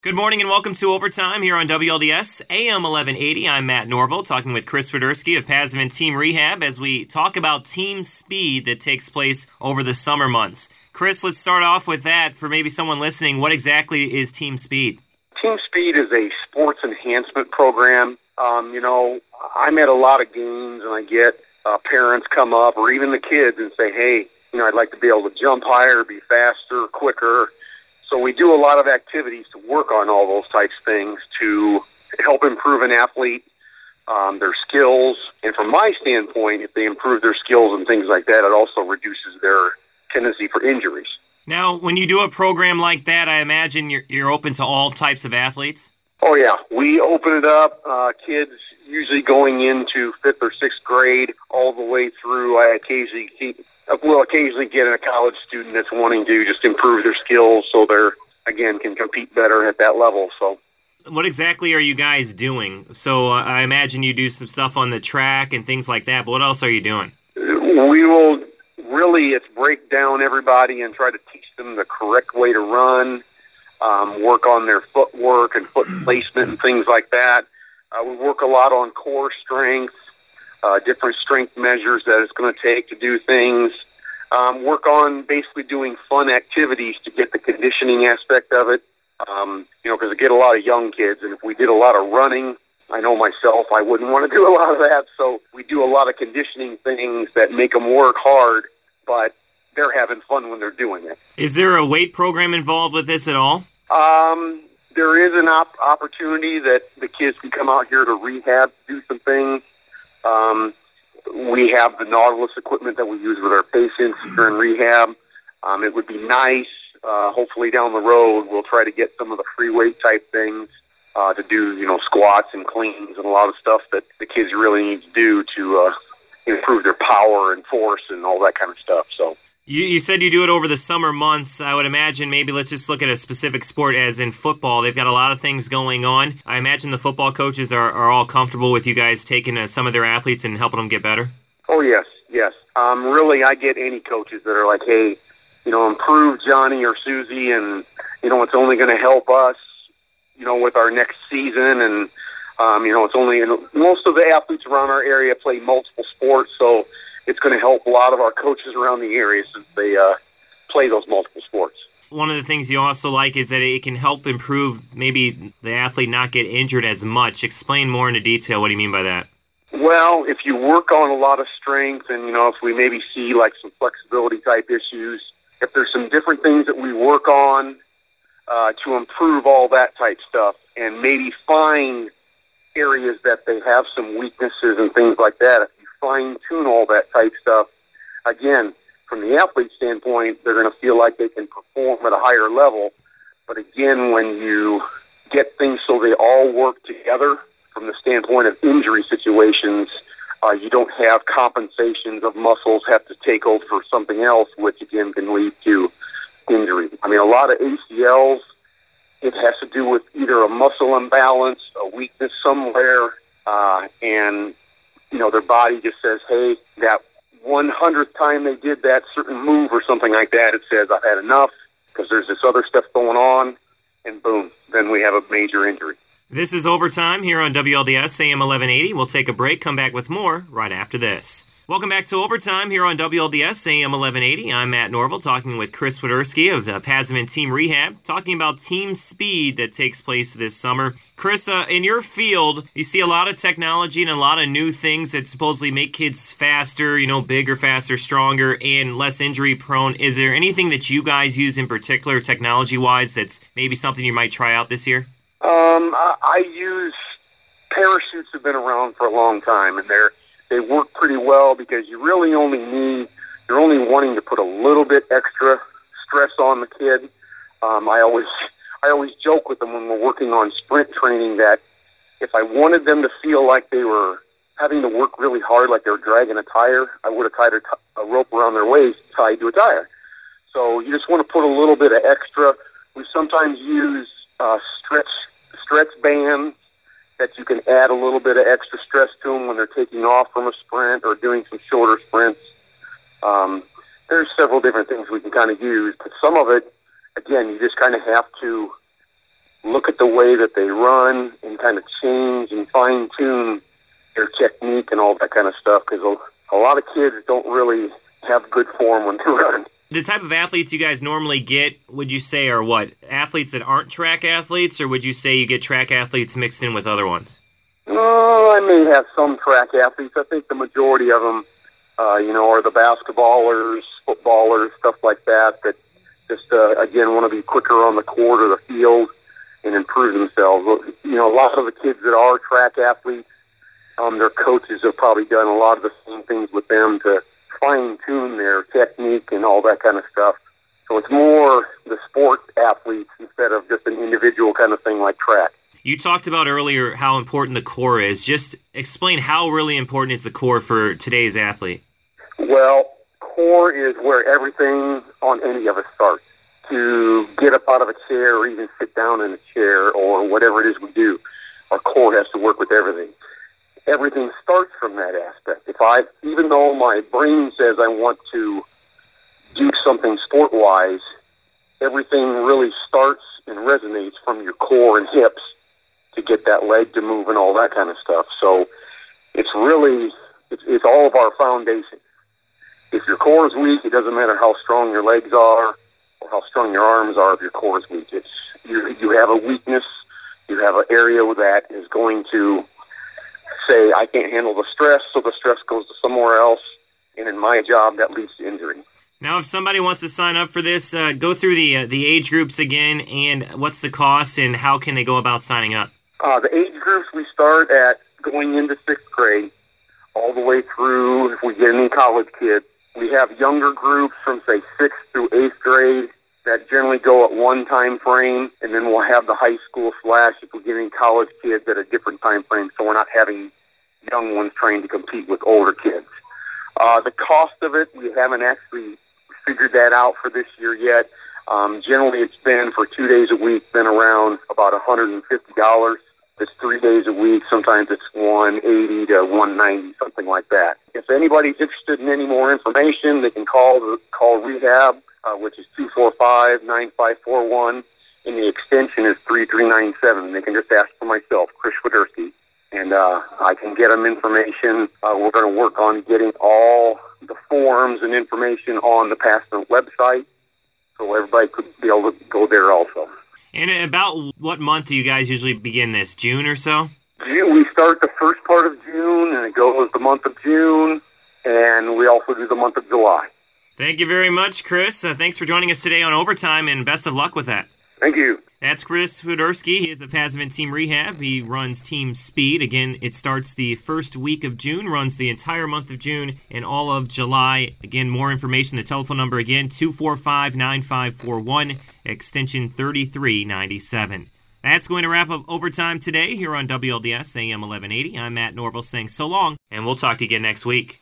Good morning and welcome to Overtime here on WLDS AM 1180. I'm Matt Norville talking with Chris Swiderski of Pazman Team Rehab as we talk about team speed that takes place over the summer months. Chris, let's start off with that for maybe someone listening. What exactly is team speed? Team Speed is a sports enhancement program. I'm at a lot of games and I get parents come up or even the kids and say, hey, I'd like to be able to jump higher, be faster, quicker. So we do a lot of activities to work on all those types of things to help improve an athlete, their skills. And from my standpoint, if they improve their skills and things like that, it also reduces their tendency for injuries. Now, when you do a program like that, I imagine you're open to all types of athletes? Oh, yeah. We open it up. Kids usually going into 5th or 6th grade all the way through. We'll occasionally get a college student that's wanting to just improve their skills so they're, again, can compete better at that level. So, what exactly are you guys doing? So I imagine you do some stuff on the track and things like that, but what else are you doing? We will it's break down everybody and try to teach them the correct way to run, work on their footwork and foot placement and things like that. We work a lot on core strength, different strength measures that it's going to take to do things. Work on basically doing fun activities to get the conditioning aspect of it. Because I get a lot of young kids, and if we did a lot of running, I know myself, I wouldn't want to do a lot of that. So we do a lot of conditioning things that make them work hard, but they're having fun when they're doing it. Is there a weight program involved with this at all? There is an opportunity that the kids can come out here to rehab, do some things. We have the Nautilus equipment that we use with our patients during rehab. It would be nice. Hopefully down the road, we'll try to get some of the free weight type things to do, squats and cleans and a lot of stuff that the kids really need to do to improve their power and force and all that kind of stuff. So. You said you do it over the summer months. I would imagine maybe let's just look at a specific sport as in football. They've got a lot of things going on. I imagine the football coaches are all comfortable with you guys taking some of their athletes and helping them get better? Oh, yes. Really, I get any coaches that are like, hey, improve Johnny or Susie and, it's only going to help us, with our next season. And, it's only most of the athletes around our area play multiple sports, so it's going to help a lot of our coaches around the area since they play those multiple sports. One of the things you also like is that it can help improve maybe the athlete not get injured as much. Explain more into detail. What do you mean by that? Well, if you work on a lot of strength and, if we maybe see like some flexibility type issues, if there's some different things that we work on to improve all that type stuff and maybe find areas that they have some weaknesses and things like that, if you fine-tune all that type stuff, again, from the athlete standpoint, they're going to feel like they can perform at a higher level. But again, when you get things so they all work together from the standpoint of injury situations, you don't have compensations of muscles have to take over for something else, which again can lead to injury. I mean, a lot of ACLs, it has to do with either a muscle imbalance, a weakness somewhere, and their body just says, hey, that 100th time they did that certain move or something like that, it says, I've had enough because there's this other stuff going on, and boom, then we have a major injury. This is Overtime here on WLDS AM 1180. We'll take a break, come back with more right after this. Welcome back to Overtime here on WLDS AM 1180. I'm Matt Norville talking with Chris Swiderski of the Pazman Team Rehab, talking about team speed that takes place this summer. Chris, in your field, you see a lot of technology and a lot of new things that supposedly make kids faster, bigger, faster, stronger, and less injury prone. Is there anything that you guys use in particular technology-wise that's maybe something you might try out this year? I use parachutes have been around for a long time, and they work pretty well because you're only wanting to put a little bit extra stress on the kid. I always joke with them when we're working on sprint training that if I wanted them to feel like they were having to work really hard, like they were dragging a tire, I would have tied a rope around their waist tied to a tire. So you just want to put a little bit of extra. We sometimes use stretch bands that you can add a little bit of extra stress to them when they're taking off from a sprint or doing some shorter sprints. There's several different things we can kind of use, but some of it, again, you just kind of have to look at the way that they run and kind of change and fine-tune their technique and all that kind of stuff, because a lot of kids don't really have good form when they run. The type of athletes you guys normally get, would you say, are what? Athletes that aren't track athletes, or would you say you get track athletes mixed in with other ones? I may have some track athletes. I think the majority of them, are the basketballers, footballers, stuff like that just, again, want to be quicker on the court or the field and improve themselves. A lot of the kids that are track athletes, their coaches have probably done a lot of the same things with them to fine-tune their technique and all that kind of stuff. So it's more the sport athletes instead of just an individual kind of thing like track. You talked about earlier how important the core is. Just explain how really important is the core for today's athlete. Well, core is where everything on any of us starts. To get up out of a chair or even sit down in a chair or whatever it is we do, our core has to work with everything. Everything starts from that aspect. Even though my brain says I want to do something sport-wise, everything really starts and resonates from your core and hips to get that leg to move and all that kind of stuff. So it's all of our foundation. If your core is weak, it doesn't matter how strong your legs are or how strong your arms are if your core is weak. You have a weakness, you have an area that is going to say, I can't handle the stress, so the stress goes to somewhere else, and in my job, that leads to injury. Now, if somebody wants to sign up for this, go through the age groups again, and what's the cost, and how can they go about signing up? The age groups, we start at going into 6th grade, all the way through, if we get any college kids. We have younger groups from, say, 6th through 8th grade that generally go at one time frame, and then we'll have the high school / if we're getting college kids at a different time frame, so we're not having young ones trying to compete with older kids. The cost of it, we haven't actually figured that out for this year yet. Generally, it's been for 2 days a week, been around about $150. It's 3 days a week. Sometimes it's $180 to $190, something like that. If anybody's interested in any more information, they can call Rehab, which is 245-9541, and the extension is 3397. They can just ask for myself, Chris Swiderski, and I can get them information. We're going to work on getting all the forms and information on the Passman website, so everybody could be able to go there also. And about what month do you guys usually begin this? June or so? We start the first part of June, and it goes the month of June, and we also do the month of July. Thank you very much, Chris. Thanks for joining us today on Overtime, and best of luck with that. Thank you. That's Chris Swiderski. He is a Passman Team Rehab. He runs Team Speed. Again, it starts the first week of June, runs the entire month of June and all of July. Again, more information, the telephone number again, 245-9541, extension 3397. That's going to wrap up Overtime today here on WLDS AM 1180. I'm Matt Norville saying so long, and we'll talk to you again next week.